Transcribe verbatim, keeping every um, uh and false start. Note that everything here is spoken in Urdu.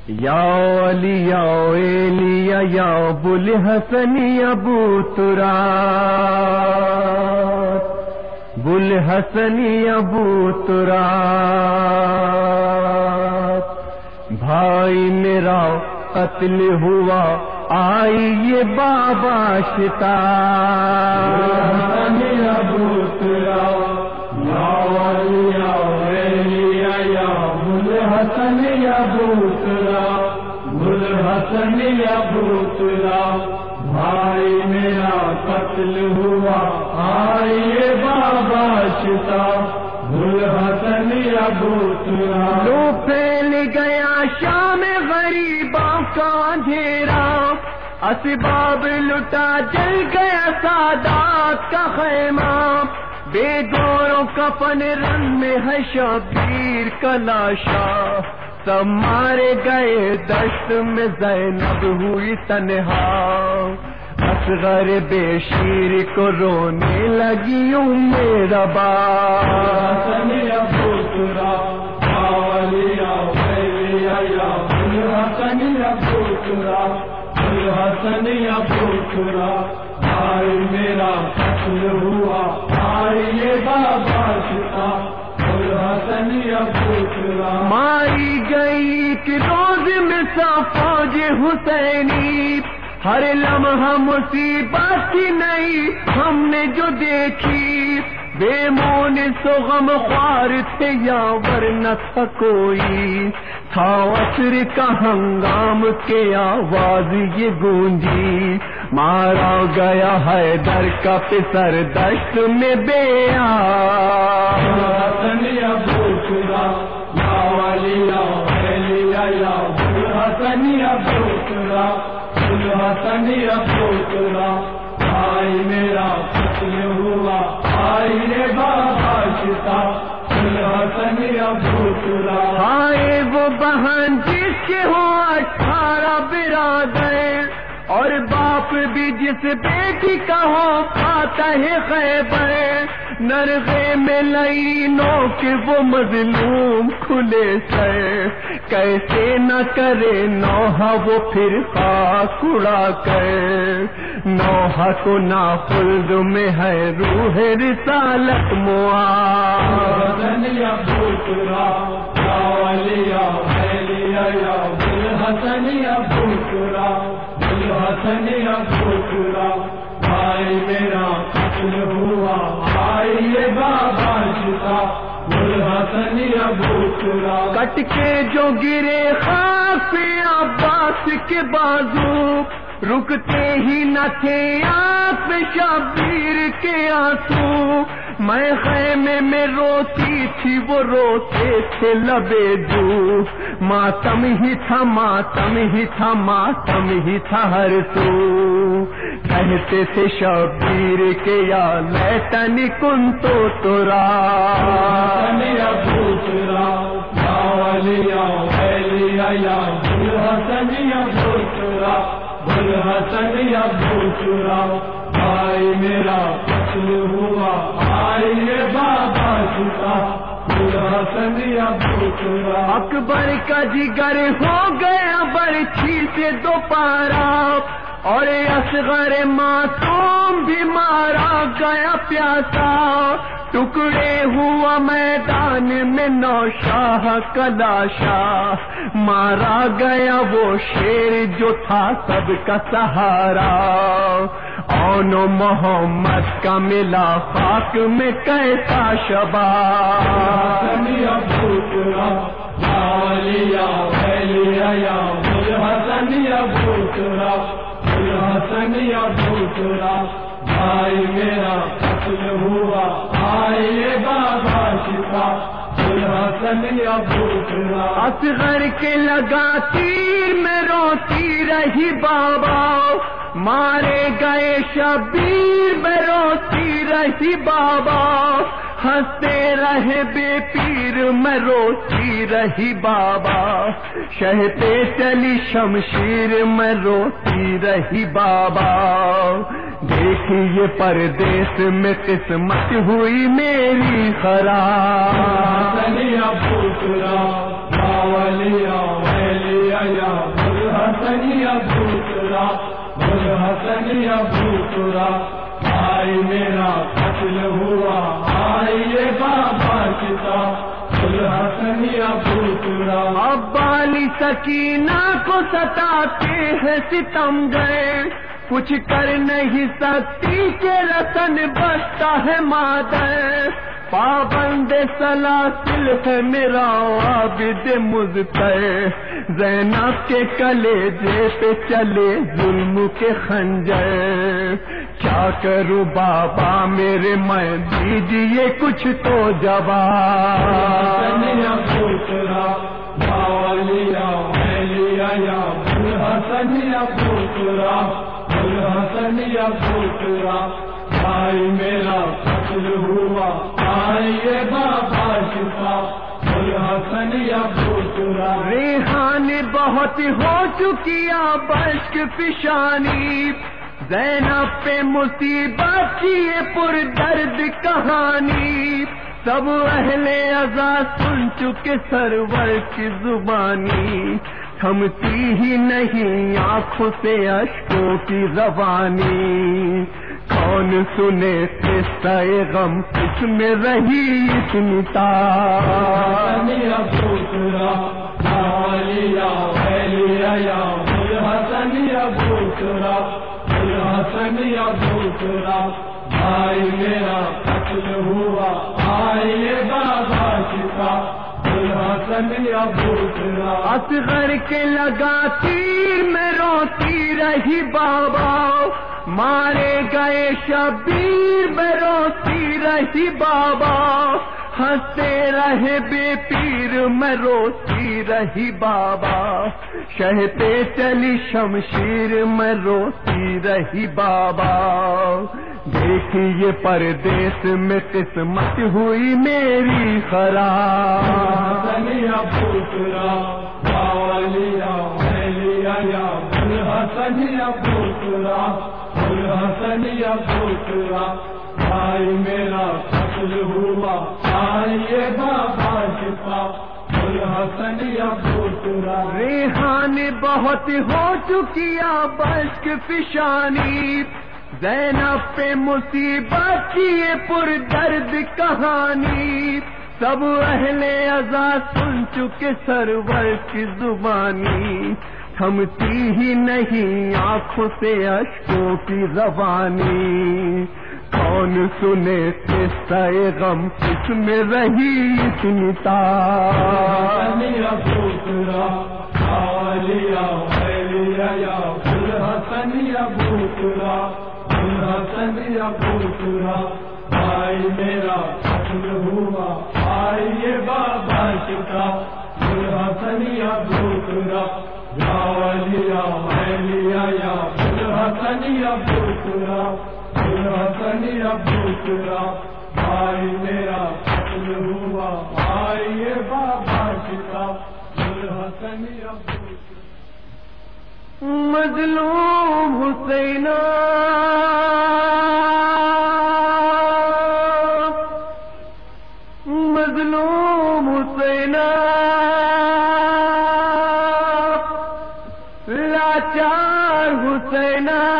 یا علی یا ایلیا یا بوالحسن یا ابو تراب، بوالحسن یا ابو تراب، بھائی میرا قتل ہوا آئیے بابا شتا، بوالحسن یا ابو تراب، یا علی یا ایلیا یا بوالحسن یا ابو تراب، بوالحسن یا ابو تراب، بھائی میرا قتل ہوا آئیے بابا شتا، بوالحسن یا ابو تراب۔ لو پھیل گیا شام غریبوں کا اندھیرا، اسباب لٹا جل گیا سادات کا خیمہ، بے گوروں کفن رن میں ہے شبیر کا لاشا، سب مارے گئے دشت میں زینب ہوئی تنہا، اصغر بے شیر کو رونے لگی ام ربا، بوالحسن یا ابو تراب، یا علی یا ایلیا یا بوالحسن یا ابو تراب، بوالحسن یا ابو تراب، بھائی میرا قتل ہوا آئیے بابا شتا، بوالحسن یا ابو تراب۔ ماری گئی ایک روز میں سا فوج حسینی، ہر لمحہ مصیبت کی نئی ہم نے جو دیکھی، بے مون سو غم خوار تھے یا ورنہ تھا کوئی، تھا عصر کا ہنگام کے آواز یہ گونجی، مارا گیا حیدر کا پسر دشت میں بے آب، بوالحسن یا ابو تراب، یا علی یا ایلیا یا بوالحسن یا ابو تراب، بوالحسن یا ابو تراب، بھائی میرا قتل ہوا آئیے بابا شتا، بوالحسن یا ابو تراب۔ ہائے وہ بہن جس کے ہو اٹھارہ برادر، اور باپ بھی جس بیٹی کا ہو فاتح خیبر، نرغے میں لعینوں کے وہ مظلوم کھلے سر، کیسے نہ کرے نوحہ وہ پھر خاک اڑا کر، نوحہ کو ناخلد میں ہے روح رسالت معاد، بوالحسن یا ابو تراب، یا علی یا ایلیا یا بوالحسن یا ابو تراب، بوالحسن یا ابو تراب، بھائی میرا قتل ہوا آئیے بابا شتا، بوالحسن یا ابو تراب۔ کٹ کے جو گرے خاک عباس کے بازو، رکتے ہی نہ تھے آپ شبیر کے آنسو، میں خیمے میں روتی تھی وہ روتے تھے لبے جو، ماتم ہی تھا ماتم ہی تھا ماتم ہی تھا ہر سو، کہتے تھے شبیر کے یا لیتنی کنتو تراب، بوالحسن یا ابو تراب، یا علی یا ایلیا یا بوالحسن یا ابو تراب، بوالحسن یا ابو تراب، بھائی میرا قتل ہوا آئیے بابا شتا، بوالحسن یا ابو تراب۔ اکبر کا جگر ہو گیا برچھی سے دو پارا، اور اصغر معصوم بھی مارا گیا پیاسا، ٹکڑے ہوا میدان میں نوشاہ کا لاشا، مارا گیا وہ شیر جو تھا سب کا سہارا، اون و محمد کا ملا خاک میں کیسا شباب، بوالحسن یا ابو تراب، یا علی یا ایلیا یا بوالحسن یا ابو تراب، بوالحسن یا ابو تراب، بھائی میرا قتل ہوا آئیے بابا شتا، بوالحسن یا ابو تراب۔ اصغر کے لگا تیر میں روتی رہی بابا، مارے گئے شبیر میں روتی رہی بابا، ہنستے رہے بے پیر میں روتی رہی بابا، شہتے چلی شمشیر میں روتی رہی بابا، دیکھیے پردیس میں قسمت ہوئی میری خراب، بوالحسن یا ابو تراب، یا علی یا ایلیا یا حسن ابو ترا گل حسن ابو ترا بھائی میرا قتل ہوا آئیے بابا کتا گل حسن ابو ترا اب والی سکینہ کو ستاتے ہیں ستم گئے کچھ کر نہیں سکتی کہ رتن بستا ہے مادر پابند سلاسل ہے میرا عابد مضطر زینب کے کلیجے پہ چلے ظلم کے خنجر کیا کروں بابا میرے میں دیجیے کچھ تو جواب حسن ابو ترا گل حسن ابو ترا بھائی میرا قتل ہوا آئیے بابا شفا گل حسن ابو ترا ریحان بہت ہو چکی اب اشک فشانی زینب پہ مصیبت کی یہ پر درد کہانی سب اہل عزا سن چکے سرور کی زبانی تھمتی ہی نہیں آنکھوں سے اشکوں کی روانی کون سنے قصہ غم کس میں رہی اتنی تار ابو ترا یا ویلیا یا گل حسن ابو ترا گل حسن ابو ترا بھائی میرا قتل ہوا آئیے بابا شفا گل حسن ابو ترا اصغر کے لگا تیر میں روتی رہی بابا مارے گئے شبیر میں روتی رہی بابا ہنستے رہے بے پیر میں روتی رہی بابا شہتے چلی شمشیر میں روتی رہی بابا دیکھیے پردیس میں قسمت ہوئی میری خراب ابو ترا یا ویلیا یا گل حسن ابو ترا گل حسن ابو ترا بھائی میرا قتل ہوا آئیے بابا شفا گل حسن ابو ترا ریحان بہت ہو چکی اب اشک فشانی زینب پہ مصیبت کی یہ پر درد کہانی سب اہل عزا سن چکے سرور کی زبانی تھمتی ہی نہیں آنکھوں سے اشکوں کی روانی کون سنے قصہ غم کس میں رہی اتنی تار ابو ترا یا ویلیا یا گل حسن ابو ترا گل حسن ابو ترا بھائی میرا قتل ہوا آئیے بابا شفا گل حسن ابو ترا یا ویلیا ویلیا یا گل حسن ابو ترا گل حسن ابو ترا بھائی میرا قتل ہوا آئیے بابا شفا گل حسن ابو مظلوم حسین مظلوم حسین لاچار حسین